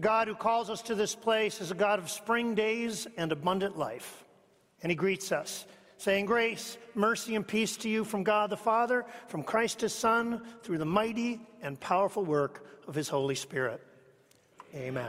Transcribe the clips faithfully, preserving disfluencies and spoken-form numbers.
God who calls us to this place is a God of spring days and abundant life. And he greets us, saying, grace, mercy, and peace to you from God the Father, from Christ his Son, through the mighty and powerful work of his Holy Spirit. Amen.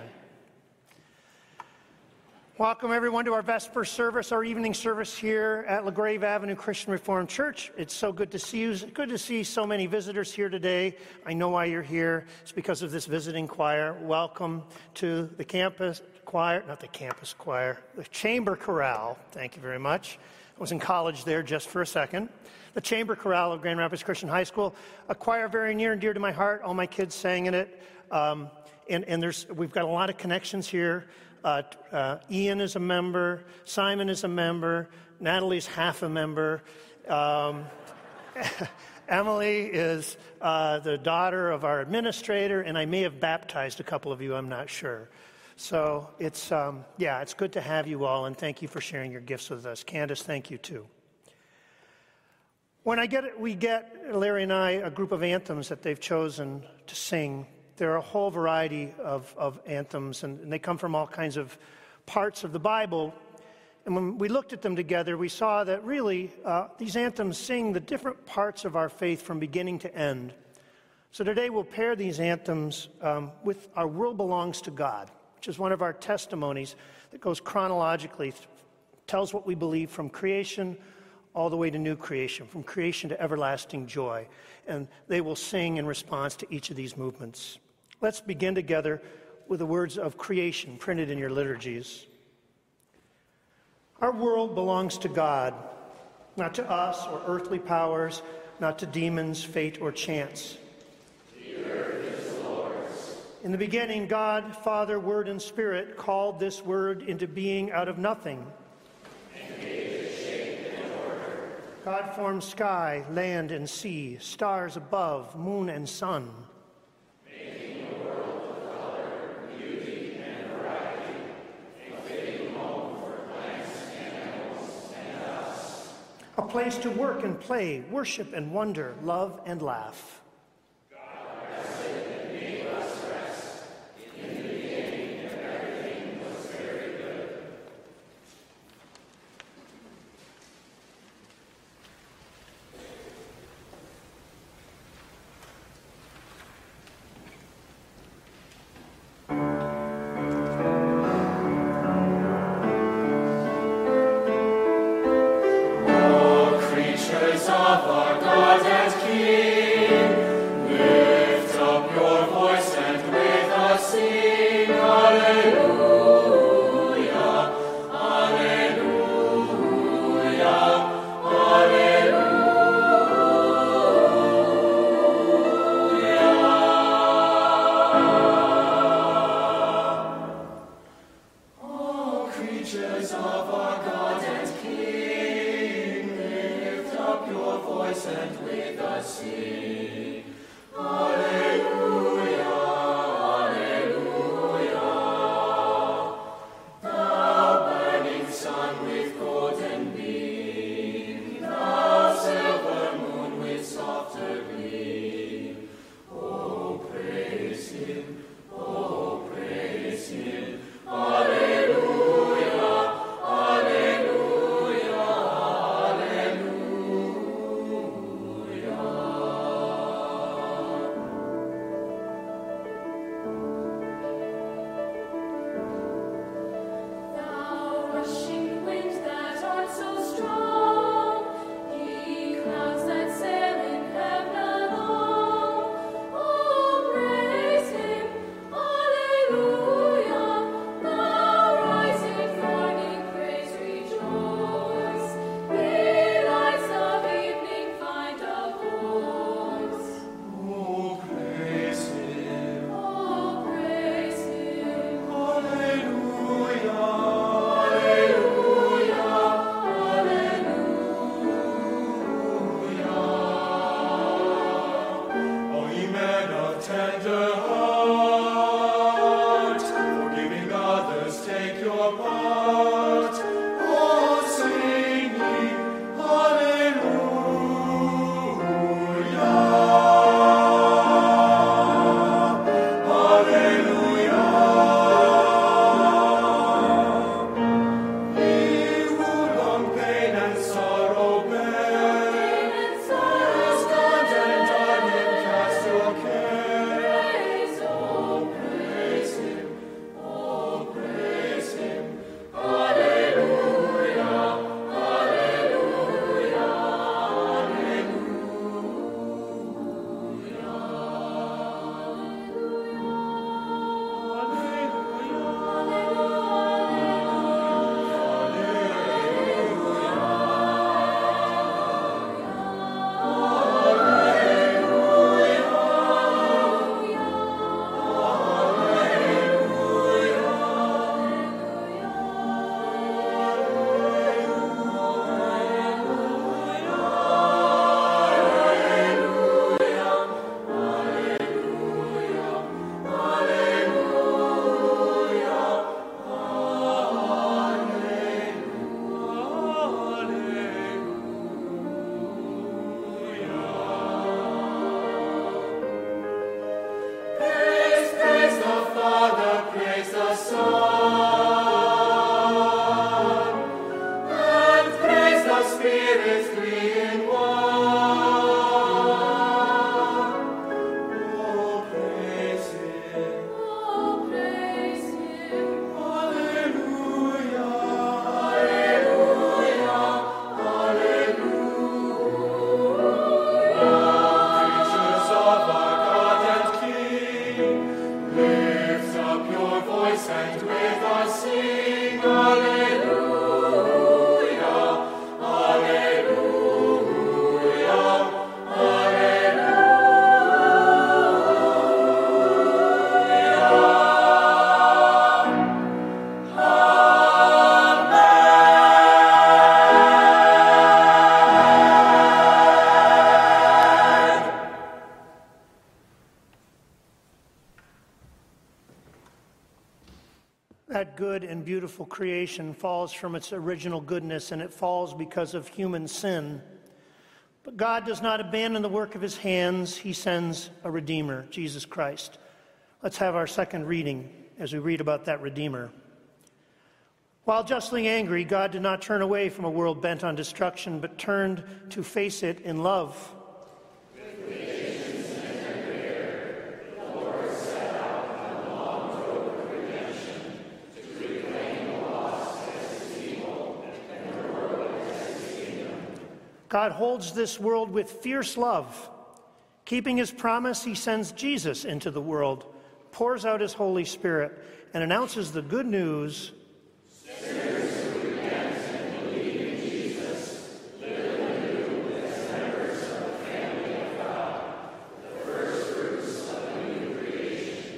Welcome, everyone, to our Vesper service, our evening service here at LaGrave Avenue Christian Reformed Church. It's so good to see you. It's good to see so many visitors here today. I know why you're here. It's because of this visiting choir. Welcome to the campus choir, not the campus choir, the Chamber Chorale. Thank you very much. I was in college there just for a second. The Chamber Chorale of Grand Rapids Christian High School, a choir very near and dear to my heart. All my kids sang in it. Um, and and there's we've got a lot of connections here. Uh, uh, Ian is a member. Simon is a member. Natalie's half a member. Um, Emily is uh, the daughter of our administrator, and I may have baptized a couple of you. I'm not sure. So it's, um, yeah, it's good to have you all, and thank you for sharing your gifts with us. Candace, thank you too. When I get it, we get, Larry and I, a group of anthems that they've chosen to sing. There are a whole variety of, of anthems, and, and they come from all kinds of parts of the Bible. And when we looked at them together, we saw that really uh, these anthems sing the different parts of our faith from beginning to end. So today we'll pair these anthems um, with Our World Belongs to God, which is one of our testimonies that goes chronologically, tells what we believe from creation all the way to new creation, from creation to everlasting joy. And they will sing in response to each of these movements. Let's begin together with the words of creation printed in your liturgies. Our world belongs to God, not to us or earthly powers, not to demons, fate, or chance. The earth is the Lord's. In the beginning, God, Father, Word, and Spirit called this word into being out of nothing. And gave it shape and order. God formed sky, land, and sea, stars above, moon and sun. Making a world of color, beauty, and variety, a fitting home for plants, animals, and us. A place to work and play, worship and wonder, love and laugh. God rested and made us rest. In the beginning, everything was very good. All creatures of our God and King, lift up your voice and with us sing, Alleluia, Alleluia, Alleluia. All creatures of our God and King, lift up your voice and with us sing. Alleluia, Alleluia. Thou burning sun with golden beam, thou silver moon with softer gleam. Oh, praise him, oh, praise him. Alleluia, Alleluia, Alleluia. beautiful creation falls from its original goodness, and it falls because of human sin. But God does not abandon the work of his hands. He sends a Redeemer, Jesus Christ. Let's have our second reading as we read about that Redeemer. While justly angry, God did not turn away from a world bent on destruction, but turned to face it in love. With patience and prayer, the Lord set out on a long road of redemption to reclaim the lost as his people and the world as his kingdom. God holds this world with fierce love. Keeping his promise, he sends Jesus into the world, pours out his Holy Spirit, and announces the good news. Sinners who repent and believe in Jesus live anew as members of the family of God, the first fruits of a new creation.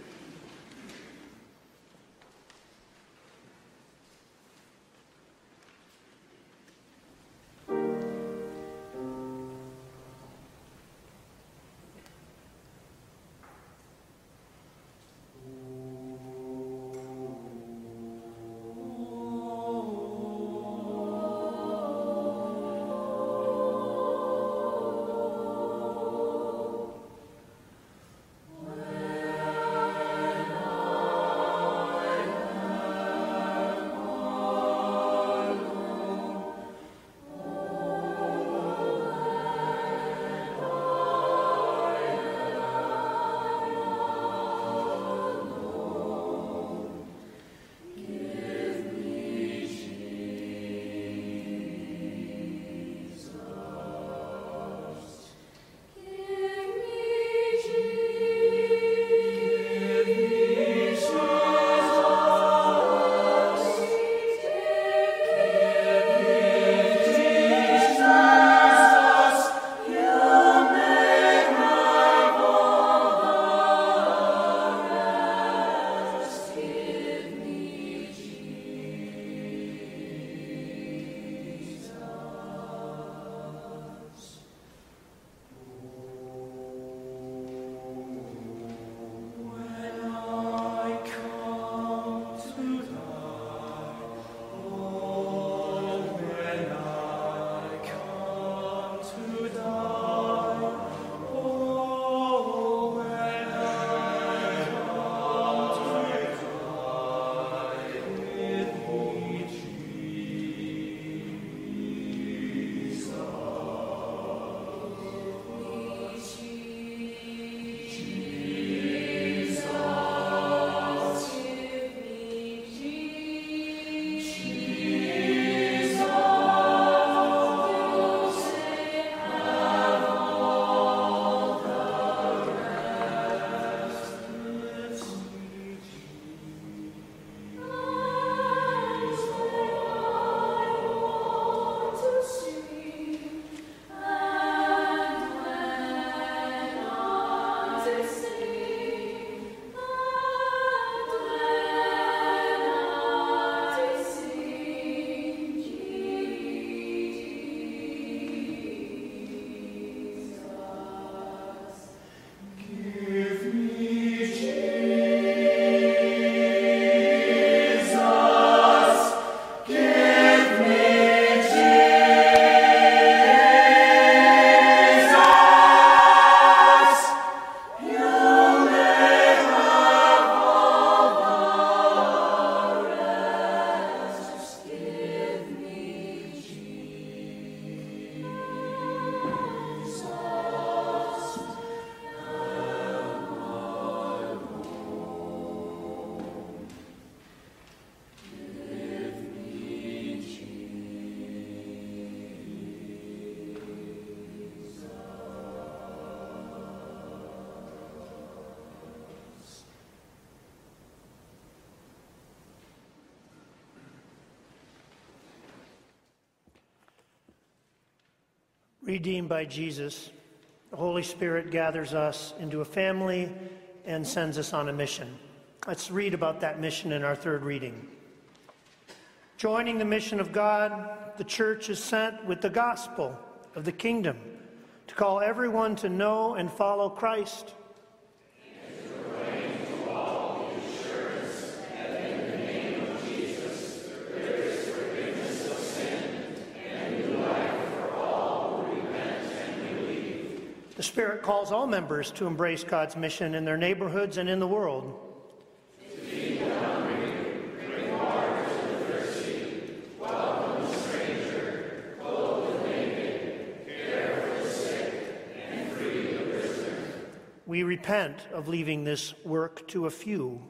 Redeemed by Jesus, the Holy Spirit gathers us into a family and sends us on a mission. Let's read about that mission in our third reading. Joining the mission of God, the church is sent with the gospel of the kingdom to call everyone to know and follow Christ. And to proclaim to all the assurance that in the name of Jesus The Spirit calls all members to embrace God's mission in their neighborhoods and in the world. To feed the hungry, bring water to the thirsty, welcome the stranger, clothe the naked, care for the sick, and free the prisoner. We repent of leaving this work to a few.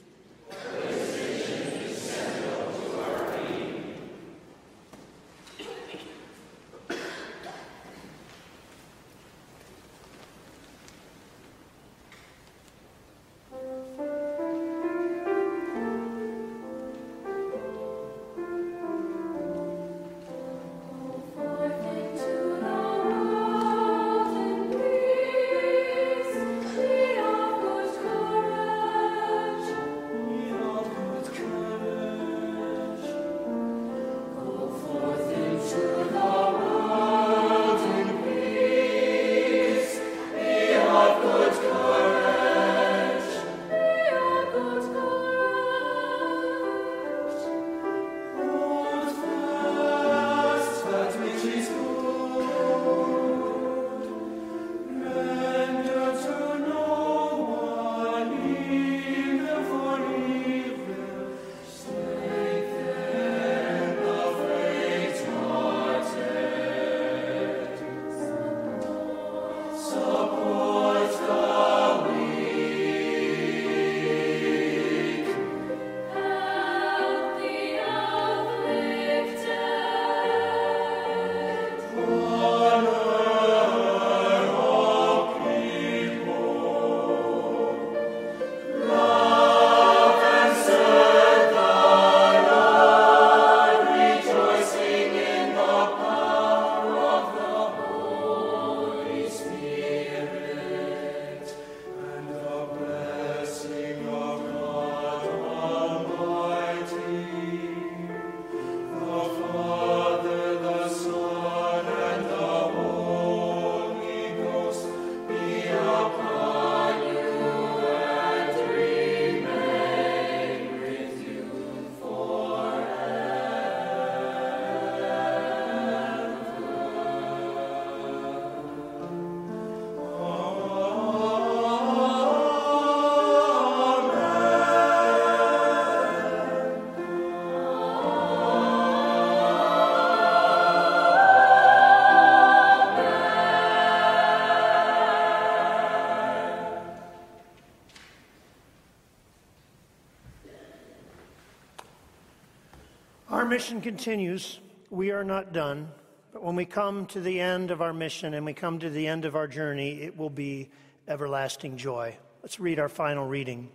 Our mission continues. We are not done. But when we come to the end of our mission and we come to the end of our journey, it will be everlasting joy. Let's read our final reading.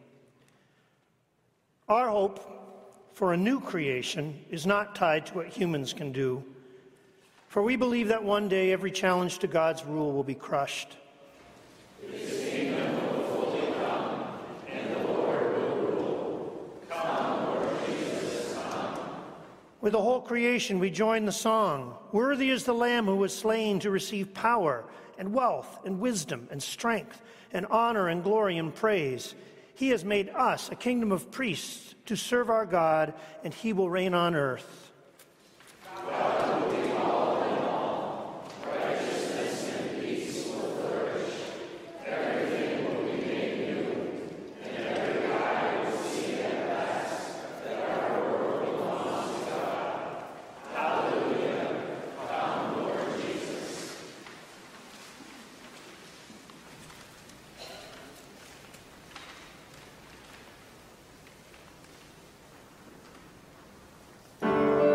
Our hope for a new creation is not tied to what humans can do, for we believe that one day every challenge to God's rule will be crushed. With the whole creation, we join the song, "Worthy is the Lamb who was slain to receive power and wealth and wisdom and strength and honor and glory and praise. He has made us a kingdom of priests to serve our God, and he will reign on earth." God will be all in all. Righteousness and peace will flourish. Everything will be made new, and every eye will see at last that our world belongs to God. Hallelujah. Come, Lord Jesus. Thank you.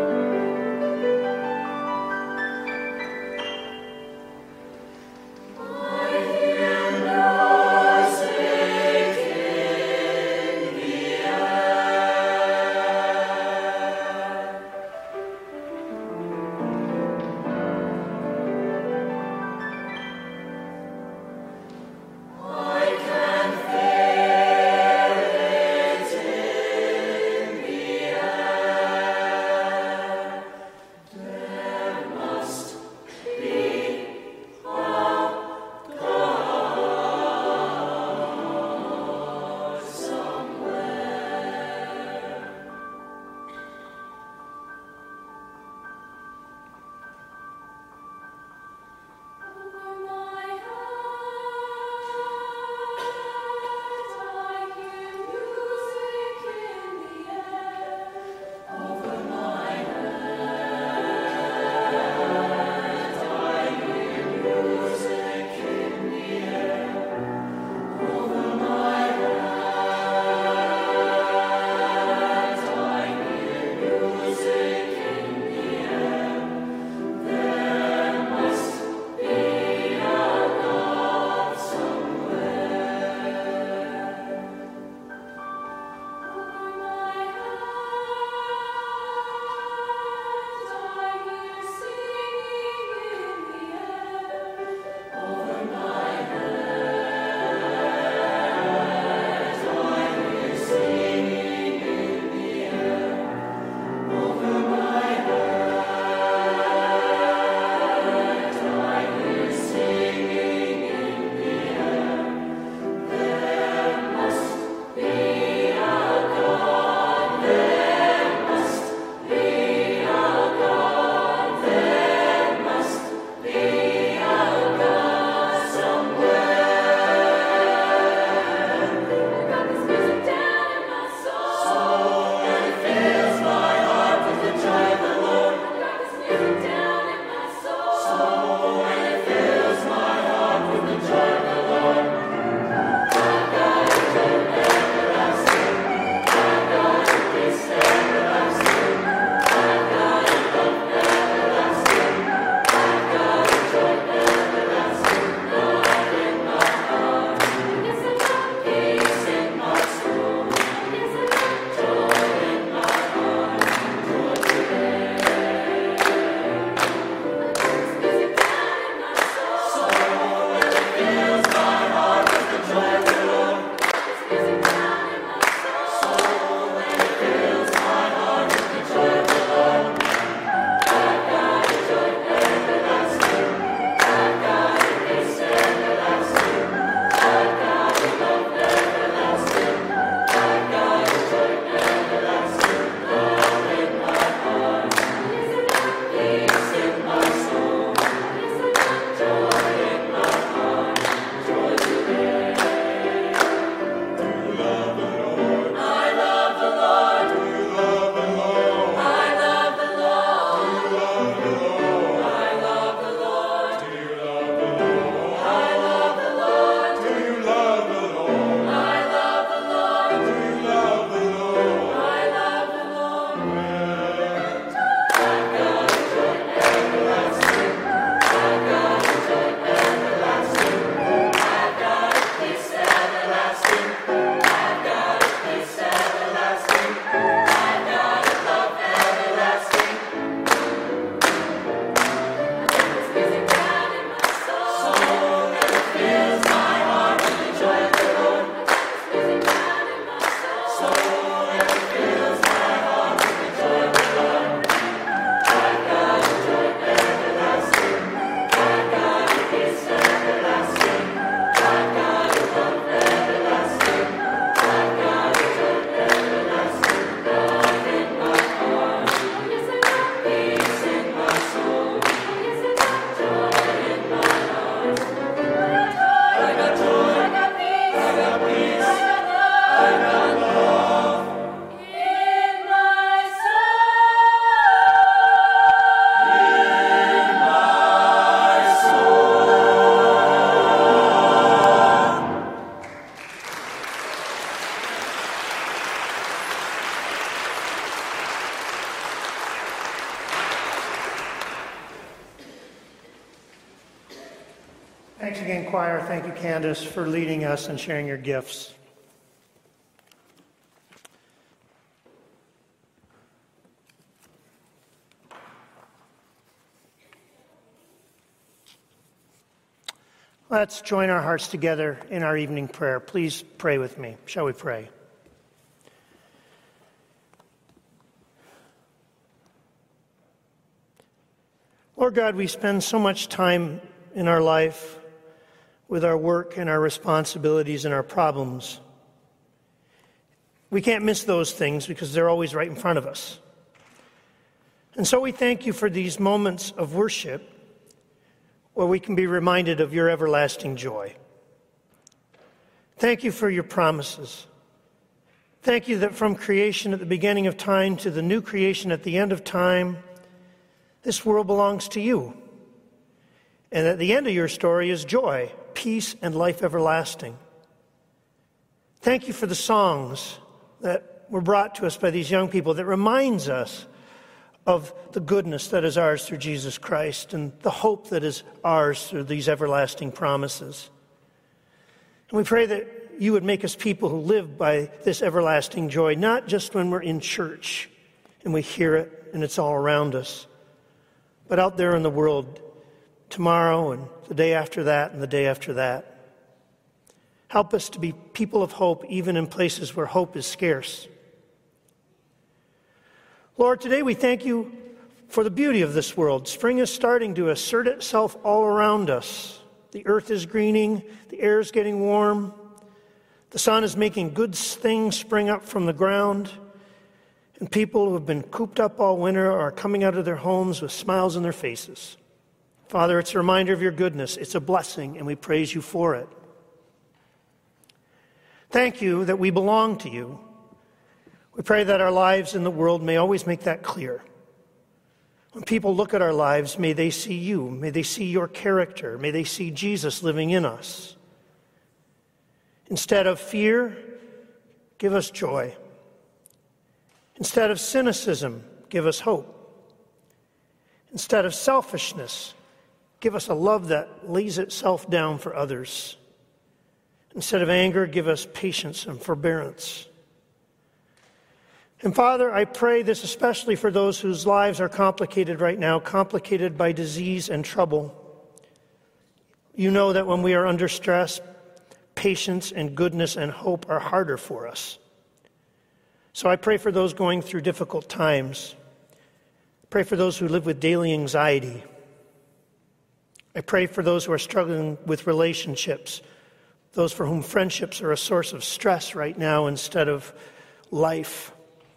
Thanks again, choir. Thank you, Candace, for leading us and sharing your gifts. Let's join our hearts together in our evening prayer. Please pray with me. Shall we pray? Lord God, we spend so much time in our life with our work and our responsibilities and our problems. We can't miss those things because they're always right in front of us. And so we thank you for these moments of worship where we can be reminded of your everlasting joy. Thank you for your promises. Thank you that from creation at the beginning of time to the new creation at the end of time, this world belongs to you. And at the end of your story is joy, peace, and life everlasting. Thank you for the songs that were brought to us by these young people that reminds us of the goodness that is ours through Jesus Christ and the hope that is ours through these everlasting promises. And we pray that you would make us people who live by this everlasting joy, not just when we're in church and we hear it and it's all around us, but out there in the world tomorrow and the day after that and the day after that. Help us to be people of hope even in places where hope is scarce. Lord, today we thank you for the beauty of this world. Spring is starting to assert itself all around us. The earth is greening, the air is getting warm, the sun is making good things spring up from the ground, and people who have been cooped up all winter are coming out of their homes with smiles on their faces. Father, it's a reminder of your goodness. It's a blessing, and we praise you for it. Thank you that we belong to you. We pray that our lives in the world may always make that clear. When people look at our lives, may they see you. May they see your character. May they see Jesus living in us. Instead of fear, give us joy. Instead of cynicism, give us hope. Instead of selfishness, give us a love that lays itself down for others. Instead of anger, give us patience and forbearance. And Father, I pray this especially for those whose lives are complicated right now, complicated by disease and trouble. You know that when we are under stress, patience and goodness and hope are harder for us. So I pray for those going through difficult times. Pray for those who live with daily anxiety. I pray for those who are struggling with relationships, those for whom friendships are a source of stress right now instead of life.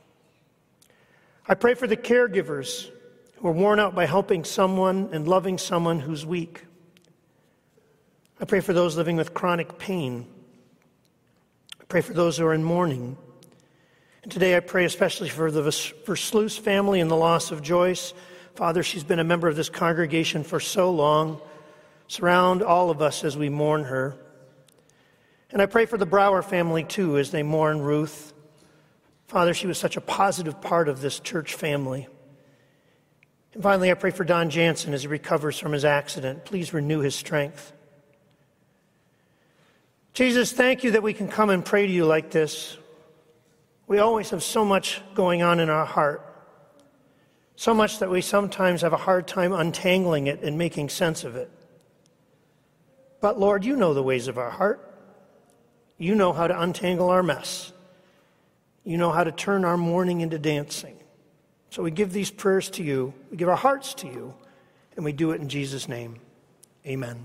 I pray for the caregivers who are worn out by helping someone and loving someone who's weak. I pray for those living with chronic pain. I pray for those who are in mourning. And today I pray especially for the Versluis family and the loss of Joyce. Father, she's been a member of this congregation for so long. Surround all of us as we mourn her. And I pray for the Brower family too as they mourn Ruth. Father, she was such a positive part of this church family. And finally, I pray for Don Jansen as he recovers from his accident. Please renew his strength. Jesus, thank you that we can come and pray to you like this. We always have so much going on in our heart. So much that we sometimes have a hard time untangling it and making sense of it. But Lord, you know the ways of our heart. You know how to untangle our mess. You know how to turn our mourning into dancing. So we give these prayers to you. We give our hearts to you. And we do it in Jesus' name. Amen.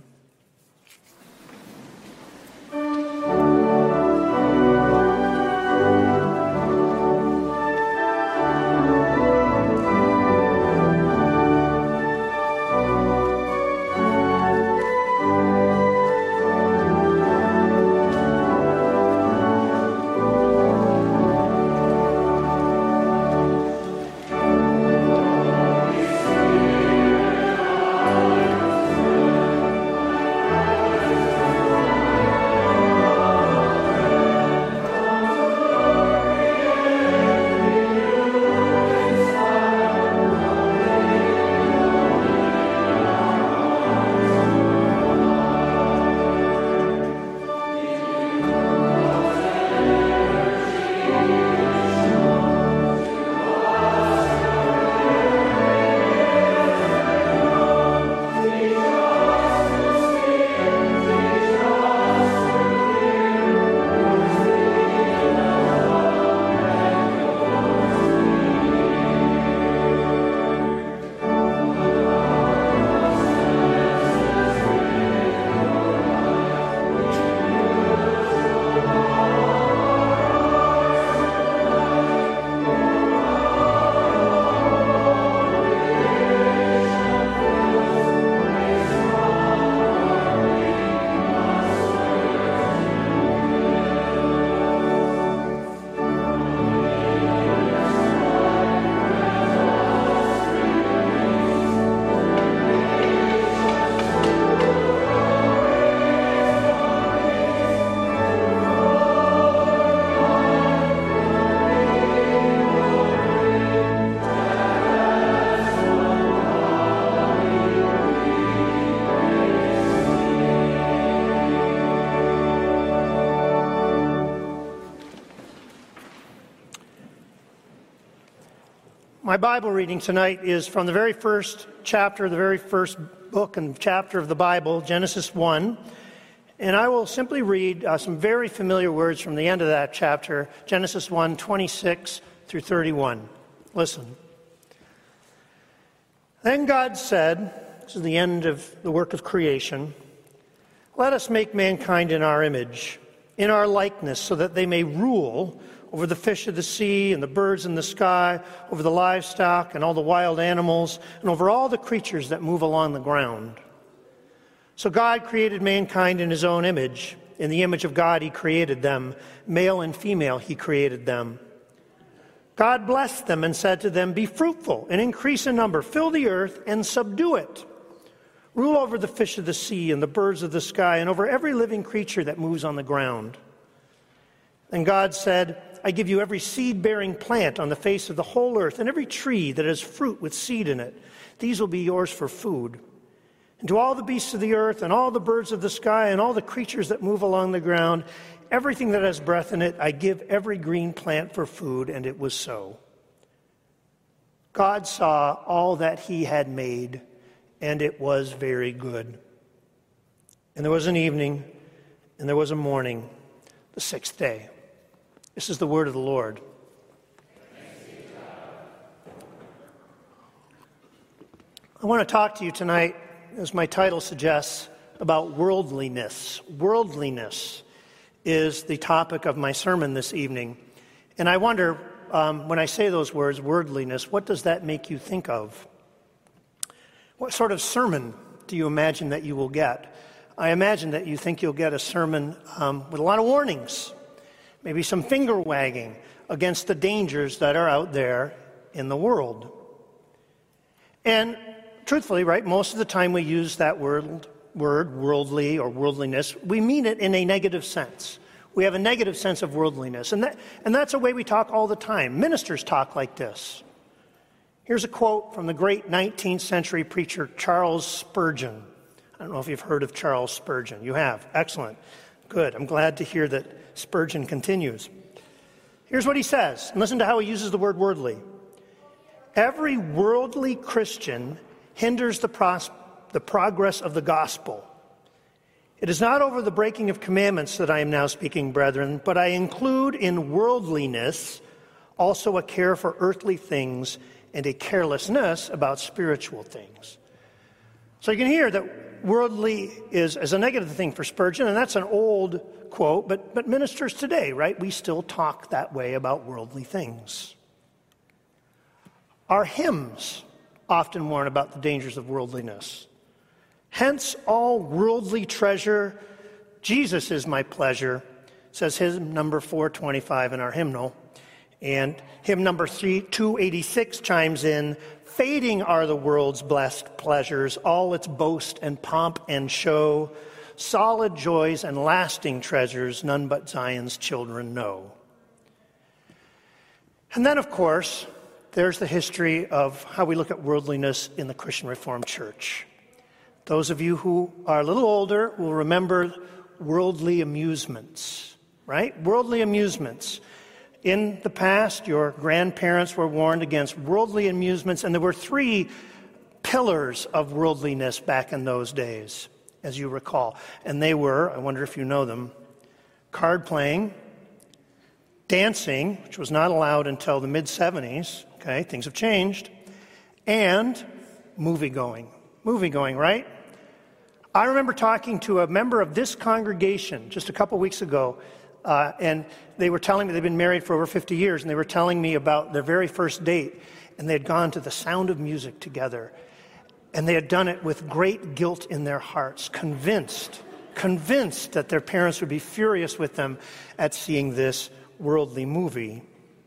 My Bible reading tonight is from the very first chapter, the very first book and chapter of the Bible, Genesis one. And I will simply read uh, some very familiar words from the end of that chapter, Genesis one, twenty-six through thirty-one. Listen. Then God said, this is the end of the work of creation, "Let us make mankind in our image, in our likeness, so that they may rule over the fish of the sea and the birds in the sky, over the livestock and all the wild animals, and over all the creatures that move along the ground." So God created mankind in his own image. In the image of God he created them. Male and female he created them. God blessed them and said to them, "Be fruitful and increase in number. Fill the earth and subdue it. Rule over the fish of the sea and the birds of the sky and over every living creature that moves on the ground." And God said, "I give you every seed-bearing plant on the face of the whole earth and every tree that has fruit with seed in it. These will be yours for food. And to all the beasts of the earth and all the birds of the sky and all the creatures that move along the ground, everything that has breath in it, I give every green plant for food." And it was so. God saw all that he had made, and it was very good. And there was an evening, and there was a morning, the sixth day. This is the word of the Lord. I want to talk to you tonight, as my title suggests, about worldliness. Worldliness is the topic of my sermon this evening. And I wonder, um, when I say those words, worldliness, what does that make you think of? What sort of sermon do you imagine that you will get? I imagine that you think you'll get a sermon um, with a lot of warnings. Maybe some finger wagging against the dangers that are out there in the world. And truthfully, right, most of the time we use that word, word, worldly or worldliness, we mean it in a negative sense. We have a negative sense of worldliness. And, that, and that's a way we talk all the time. Ministers talk like this. Here's a quote from the great nineteenth century preacher Charles Spurgeon. I don't know if you've heard of Charles Spurgeon. You have. Excellent. Good. I'm glad to hear that Spurgeon continues. Here's what he says. And listen to how he uses the word worldly. "Every worldly Christian hinders the, pros- the progress of the gospel. It is not over the breaking of commandments that I am now speaking, brethren, but I include in worldliness also a care for earthly things and a carelessness about spiritual things." So you can hear that worldly is, is a negative thing for Spurgeon, and that's an old quote, but, but ministers today, right, we still talk that way about worldly things. Our hymns often warn about the dangers of worldliness. "Hence all worldly treasure, Jesus is my pleasure," says hymn number four twenty-five in our hymnal. And hymn number two eighty-six chimes in, "Fading are the world's blessed pleasures, all its boast and pomp and show. Solid joys and lasting treasures, none but Zion's children know." And then, of course, there's the history of how we look at worldliness in the Christian Reformed Church. Those of you who are a little older will remember worldly amusements, right? Worldly amusements. In the past, your grandparents were warned against worldly amusements, and there were three pillars of worldliness back in those days, as you recall. And they were, I wonder if you know them, card playing, dancing, which was not allowed until the mid-seventies, okay, things have changed, and movie-going. Movie-going, right? I remember talking to a member of this congregation just a couple weeks ago, uh, and they were telling me they've been married for over fifty years, and they were telling me about their very first date, and they had gone to the Sound of Music together. And they had done it with great guilt in their hearts, convinced, convinced that their parents would be furious with them at seeing this worldly movie.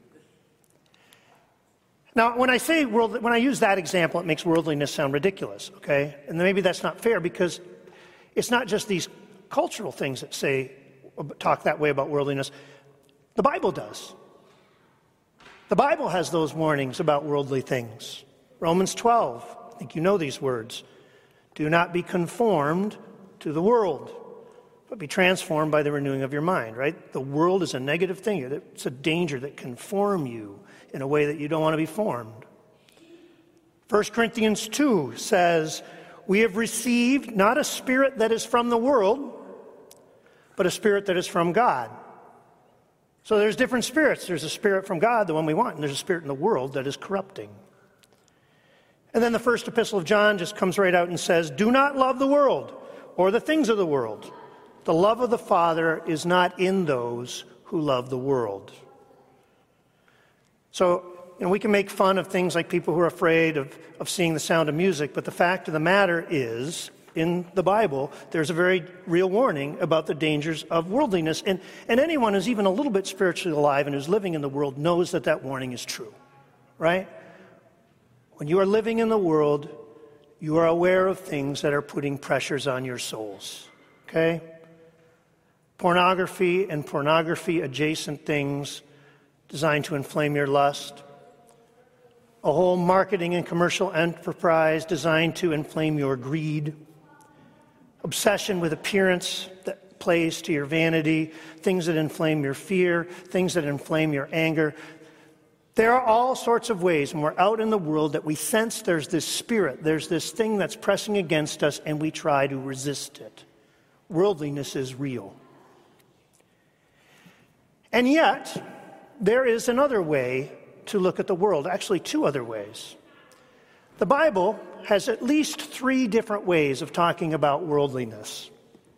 Now, when I say world, when I use that example, it makes worldliness sound ridiculous, okay? And maybe that's not fair because it's not just these cultural things that say, talk that way about worldliness. The Bible does. The Bible has those warnings about worldly things. Romans twelve, I think you know these words. Do not be conformed to the world, but be transformed by the renewing of your mind, right? The world is a negative thing. It's a danger that can form you in a way that you don't want to be formed. First Corinthians two says, we have received not a spirit that is from the world, but a spirit that is from God. So there's different spirits. There's a spirit from God, the one we want, and there's a spirit in the world that is corrupting. And then the first epistle of John just comes right out and says, do not love the world or the things of the world. The love of the Father is not in those who love the world. So, you know, we can make fun of things like people who are afraid of, of seeing the sound of music, but the fact of the matter is, in the Bible, there's a very real warning about the dangers of worldliness. And, and anyone who's even a little bit spiritually alive and who's living in the world knows that that warning is true, right? When you are living in the world, you are aware of things that are putting pressures on your souls, okay? Pornography and pornography-adjacent things designed to inflame your lust. A whole marketing and commercial enterprise designed to inflame your greed. Obsession with appearance that plays to your vanity, things that inflame your fear, things that inflame your anger. There are all sorts of ways when we're out in the world that we sense there's this spirit, there's this thing that's pressing against us, and we try to resist it. Worldliness is real. And yet, there is another way to look at the world, actually two other ways. The Bible has at least three different ways of talking about worldliness.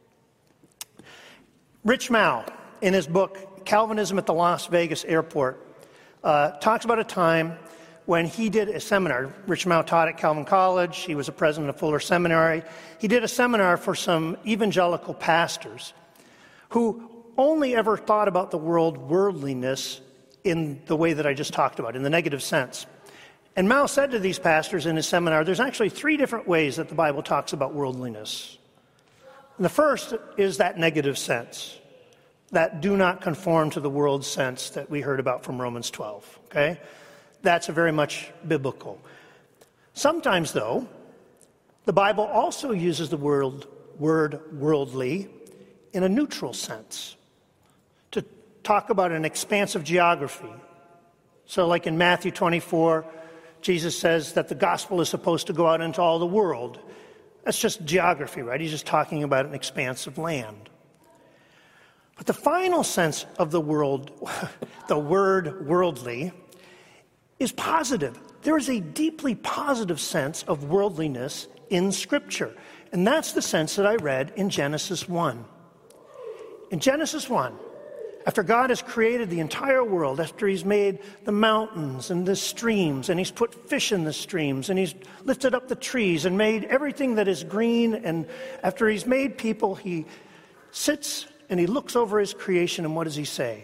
Rich Mouw, in his book, Calvinism at the Las Vegas Airport, uh, talks about a time when he did a seminar. Rich Mouw taught at Calvin College. He was a president of Fuller Seminary. He did a seminar for some evangelical pastors who only ever thought about the world worldliness in the way that I just talked about, in the negative sense. And Mao said to these pastors in his seminar, there's actually three different ways that the Bible talks about worldliness. And the first is that negative sense, that do not conform to the world sense that we heard about from Romans twelve, okay? That's a very much biblical. Sometimes, though, the Bible also uses the word, word worldly in a neutral sense, to talk about an expansive geography. So like in Matthew twenty-four, Jesus says that the gospel is supposed to go out into all the world. That's just geography, right? He's just talking about an expansive land. But the final sense of the world, the word worldly, is positive. There is a deeply positive sense of worldliness in Scripture. And that's the sense that I read in Genesis one. In Genesis one, after God has created the entire world, after he's made the mountains and the streams, and he's put fish in the streams, and he's lifted up the trees and made everything that is green, and after he's made people, he sits and he looks over his creation, and what does he say?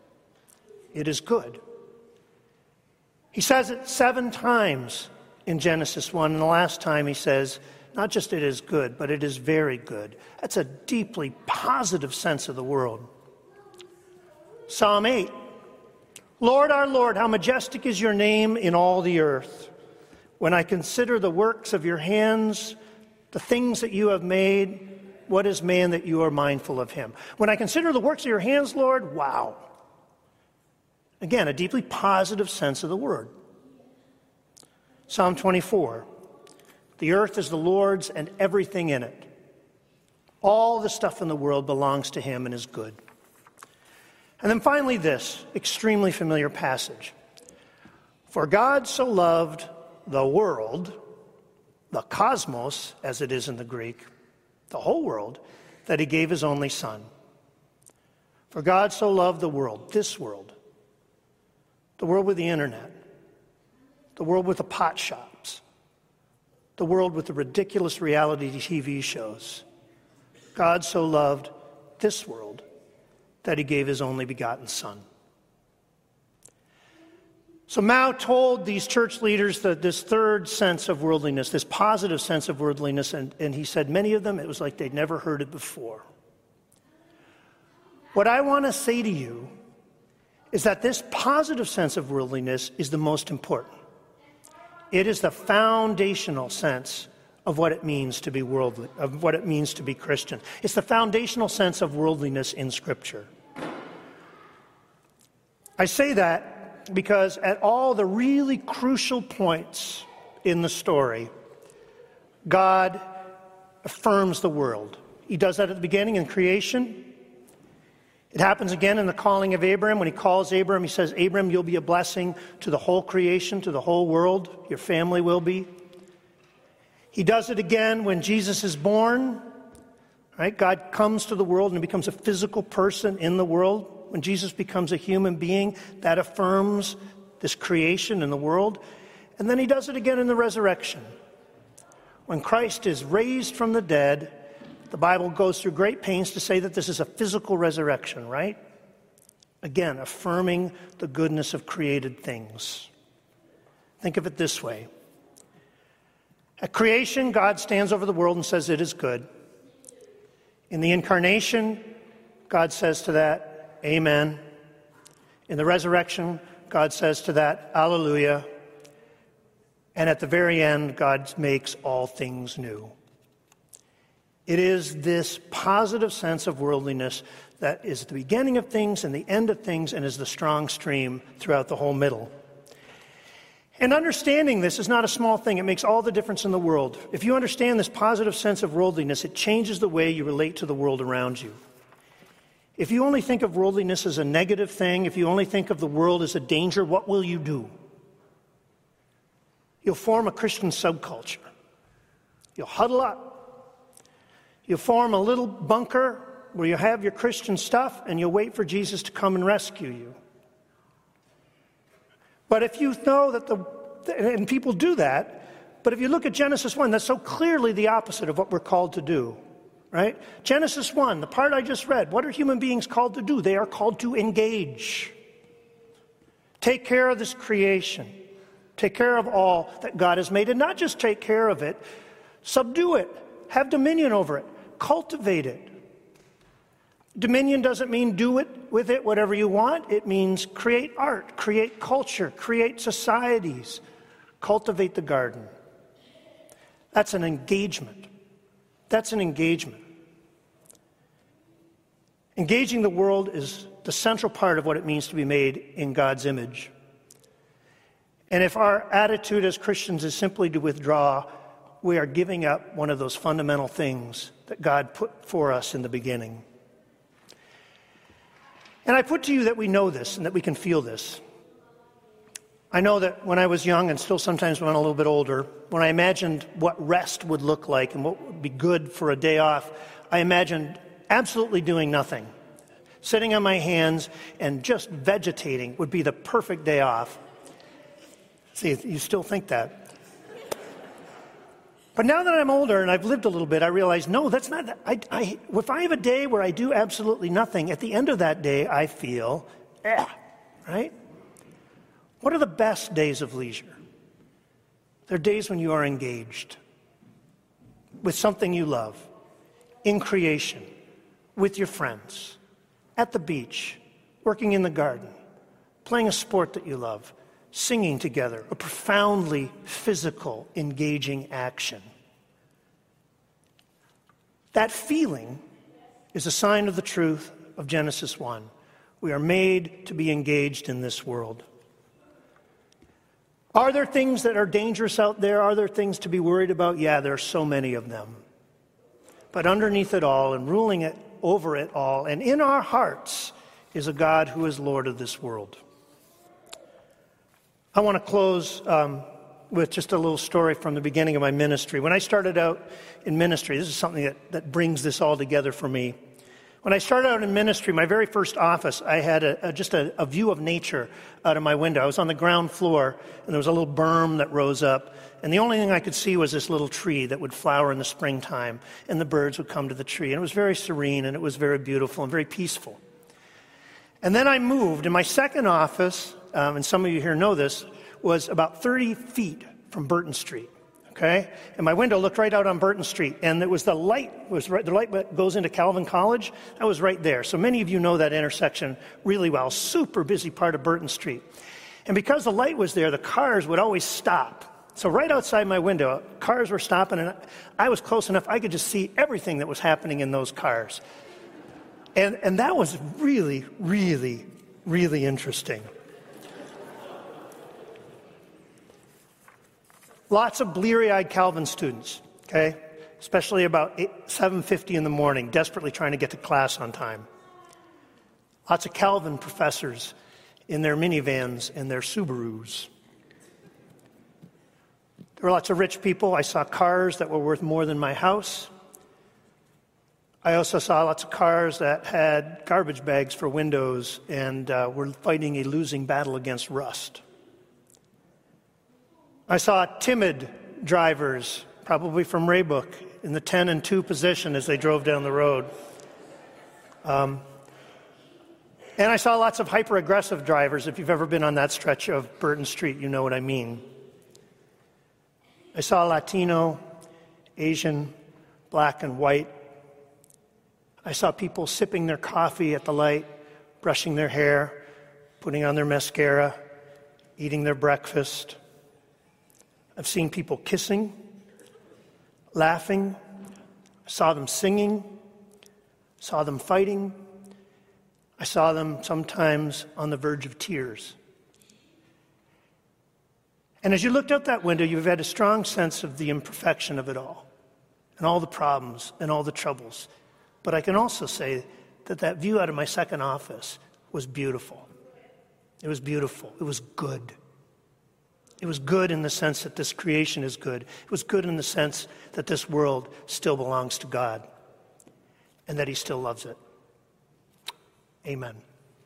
It is good. He says it seven times in Genesis one, and the last time he says, not just it is good, but it is very good. That's a deeply positive sense of the world. Psalm eight, Lord, our Lord, how majestic is your name in all the earth. When I consider the works of your hands, the things that you have made, what is man that you are mindful of him? When I consider the works of your hands, Lord, wow. Again, a deeply positive sense of the word. Psalm twenty-four, the earth is the Lord's and everything in it. All the stuff in the world belongs to him and is good. And then finally this extremely familiar passage. For God so loved the world, the cosmos, as it is in the Greek, the whole world, that he gave his only Son. For God so loved the world, this world, the world with the internet, the world with the pot shops, the world with the ridiculous reality T V shows. God so loved this world that he gave his only begotten Son. So Mao told these church leaders that this third sense of worldliness, this positive sense of worldliness, and, and he said many of them, it was like they'd never heard it before. What I want to say to you is that this positive sense of worldliness is the most important. It is the foundational sense of what it means to be worldly, of what it means to be Christian. It's the foundational sense of worldliness in Scripture. I say that because at all the really crucial points in the story, God affirms the world. He does that at the beginning in creation. It happens again in the calling of Abram. When he calls Abram, he says, Abram, you'll be a blessing to the whole creation, to the whole world. Your family will be. He does it again when Jesus is born. Right? God comes to the world and becomes a physical person in the world. When Jesus becomes a human being, that affirms this creation in the world. And then he does it again in the resurrection. When Christ is raised from the dead, the Bible goes through great pains to say that this is a physical resurrection, right? Again, affirming the goodness of created things. Think of it this way. At creation, God stands over the world and says it is good. In the incarnation, God says to that, amen. In the resurrection, God says to that, alleluia. And at the very end, God makes all things new. It is this positive sense of worldliness that is the beginning of things and the end of things and is the strong stream throughout the whole middle. And understanding this is not a small thing. It makes all the difference in the world. If you understand this positive sense of worldliness, it changes the way you relate to the world around you. If you only think of worldliness as a negative thing, if you only think of the world as a danger, what will you do? You'll form a Christian subculture. You'll huddle up. You'll form a little bunker where you have your Christian stuff and you'll wait for Jesus to come and rescue you. But if you know that the, and people do that, but if you look at Genesis one, that's so clearly the opposite of what we're called to do, right? Genesis one, the part I just read, what are human beings called to do? They are called to engage. Take care of this creation. Take care of all that God has made, and not just take care of it, subdue it, have dominion over it, cultivate it. Dominion doesn't mean do it with it whatever you want. It means create art, create culture, create societies, cultivate the garden. That's an engagement. That's an engagement. Engaging the world is the central part of what it means to be made in God's image. And if our attitude as Christians is simply to withdraw, we are giving up one of those fundamental things that God put for us in the beginning. And I put to you that we know this and that we can feel this. I know that when I was young, and still sometimes when I'm a little bit older, when I imagined what rest would look like and what would be good for a day off, I imagined absolutely doing nothing. Sitting on my hands and just vegetating would be the perfect day off. See, you still think that. But now that I'm older and I've lived a little bit, I realize, no, that's not, I, I, if I have a day where I do absolutely nothing, at the end of that day, I feel, eh, right? What are the best days of leisure? They're days when you are engaged with something you love, in creation, with your friends, at the beach, working in the garden, playing a sport that you love, singing together, a profoundly physical, engaging action. That feeling is a sign of the truth of Genesis one. We are made to be engaged in this world. Are there things that are dangerous out there? Are there things to be worried about? Yeah, there are so many of them. But underneath it all and ruling it over it all and in our hearts is a God who is Lord of this world. I want to close um, with just a little story from the beginning of my ministry. When I started out in ministry, this is something that, that brings this all together for me. When I started out in ministry, my very first office, I had a, a, just a, a view of nature out of my window. I was on the ground floor, and there was a little berm that rose up, and the only thing I could see was this little tree that would flower in the springtime, and the birds would come to the tree. And it was very serene, and it was very beautiful and very peaceful. And then I moved, and my second office, um, and some of you here know this, was about thirty feet from Burton Street. Okay, and my window looked right out on Burton Street, and it was the light was right. The light that goes into Calvin College, that was right there. So many of you know that intersection really well. Super busy part of Burton Street, and because the light was there, the cars would always stop. So right outside my window, cars were stopping, and I was close enough I could just see everything that was happening in those cars, and and that was really, really, really interesting. Lots of bleary-eyed Calvin students, okay? Especially about seven fifty in the morning, desperately trying to get to class on time. Lots of Calvin professors in their minivans and their Subarus. There were lots of rich people. I saw cars that were worth more than my house. I also saw lots of cars that had garbage bags for windows and uh, were fighting a losing battle against rust. I saw timid drivers, probably from Raybook, in the ten and two position as they drove down the road. Um, and I saw lots of hyper-aggressive drivers. If you've ever been on that stretch of Burton Street, you know what I mean. I saw Latino, Asian, black and white. I saw people sipping their coffee at the light, brushing their hair, putting on their mascara, eating their breakfast. I've seen people kissing, laughing. I saw them singing, saw them fighting. I saw them sometimes on the verge of tears. And as you looked out that window, you've had a strong sense of the imperfection of it all, and all the problems and all the troubles. But I can also say that that view out of my second office was beautiful. It was beautiful. It was good. It was good in the sense that this creation is good. It was good in the sense that this world still belongs to God and that He still loves it. Amen.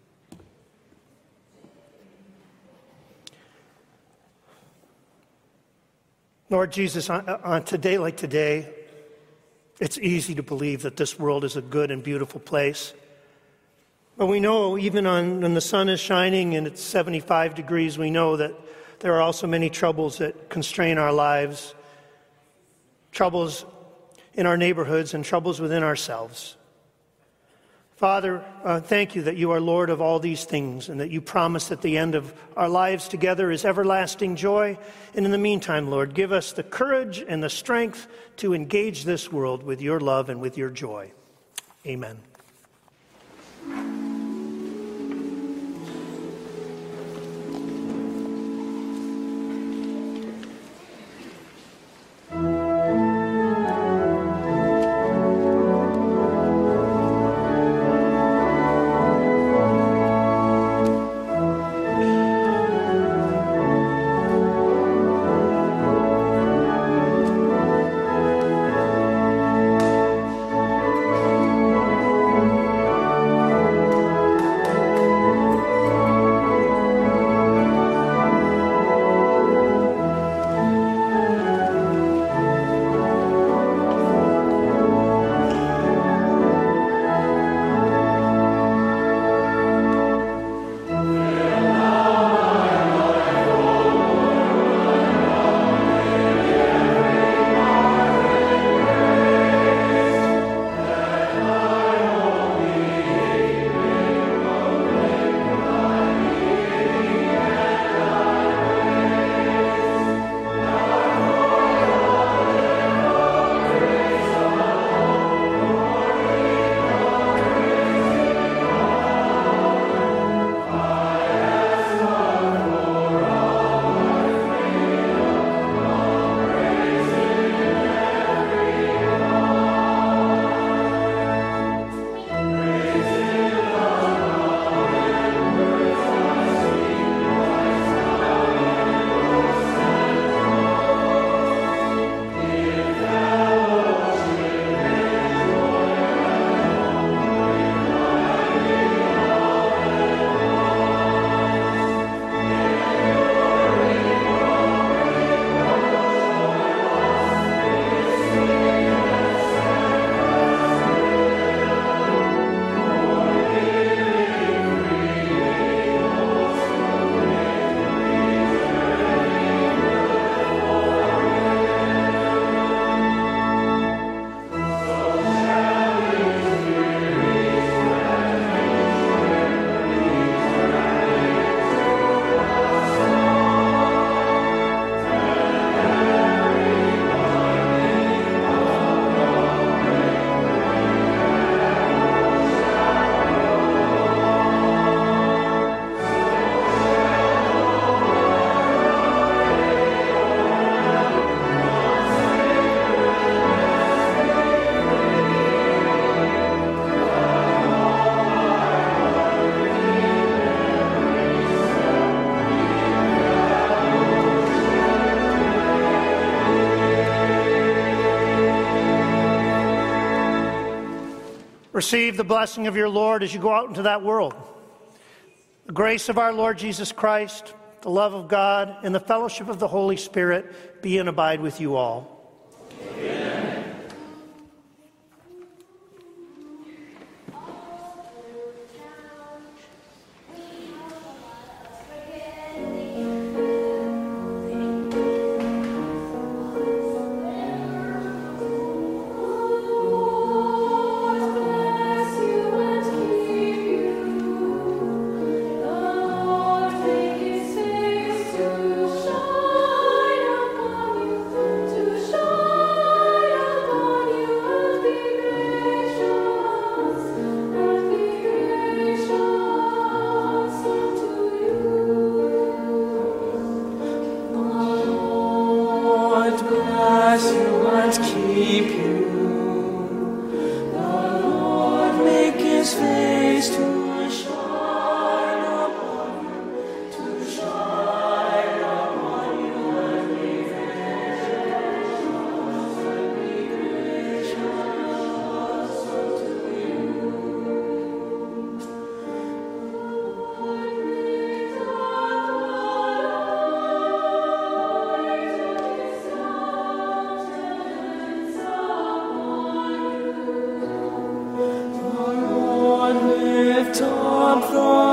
Lord Jesus, on, on today like today, it's easy to believe that this world is a good and beautiful place. But we know even on, when the sun is shining and it's seventy-five degrees, we know that there are also many troubles that constrain our lives, troubles in our neighborhoods and troubles within ourselves. Father, uh, thank you that you are Lord of all these things and that you promise that the end of our lives together is everlasting joy. And in the meantime, Lord, give us the courage and the strength to engage this world with your love and with your joy. Amen. Receive the blessing of your Lord as you go out into that world. The grace of our Lord Jesus Christ, the love of God, and the fellowship of the Holy Spirit be and abide with you all. Amen. Lift up the